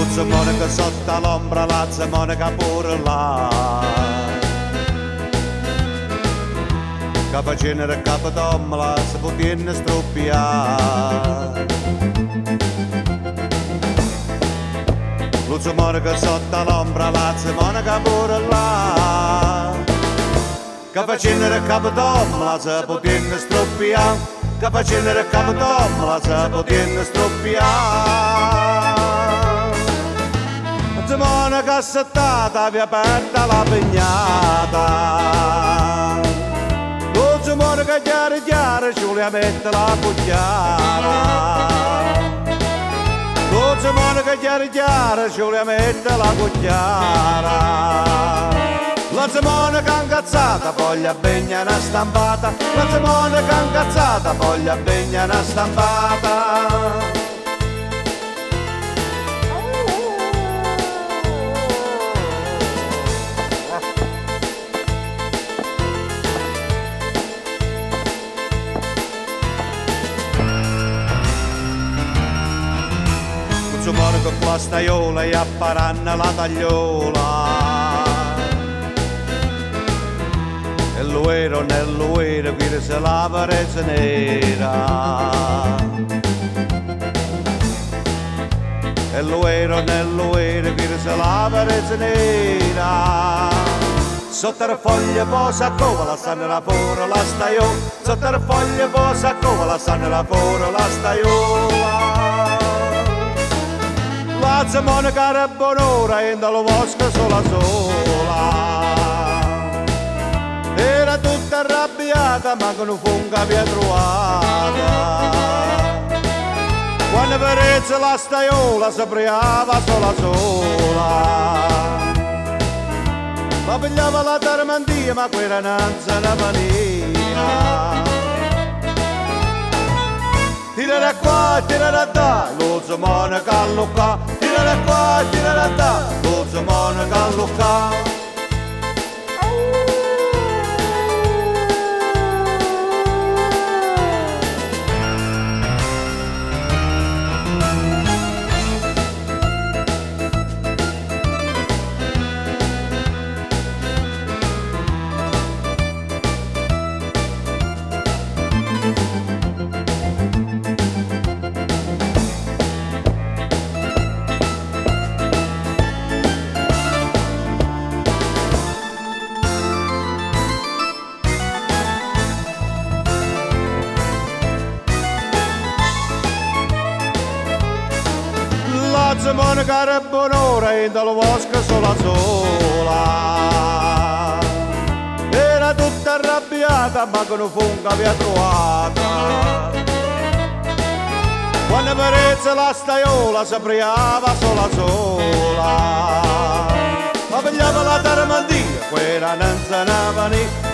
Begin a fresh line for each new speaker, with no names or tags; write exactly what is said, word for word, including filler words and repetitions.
Luzzo Monica sotto l'ombra, Lazza Monica pure là. Capa cenere, capa tomla, se poterne stroppiare. Luzzo Monica sotto l'ombra, Lazza Monica pure là. Capa cenere, capa tomla, se poterne stroppiare. Capa cenere, capa tomla, se poterne stroppiare. Luzzo Monica assettata, vi aperta la pignata. Luzzo Monica chiara chiara, ci vuole mettere la cucchiara. Luzzo Monica chiara chiara, ci vuole mettere la cucchiara. Luzzo Monica incazzata, poi la begna una stampata. Luzzo Monica incazzata, poi la begna una stampata. Luzzo Monica con la staiola e apparanna la tagliola. E l'uero nell'uero qui se la parezza nera. E l'uero nell'uero qui se la parezza nera. Sotto le foglie posa cova la sanno la pura la staiola. Sotto le foglie posa cova la sanno la pura la staiola. Lazza Monica era buon'ora e dallo bosco sola sola. Era tutta arrabbiata ma che non funga via trovata. Quando perezza la staiola si priava sola sola. La pigliava la tarmantia ma quella non se ne veniva. Tirare qua, tirare da, Luzzo Monica Lucca. Tirare qua, tirare da, Luzzo Monica Lucca. Lazza Monica era buon'ora e dallo bosco sola sola. Era tutta arrabbiata ma che non funga via trovata. Quando perezza la staiola si priava sola sola. Ma pigliava la tarmantia, quella non se ne veniva.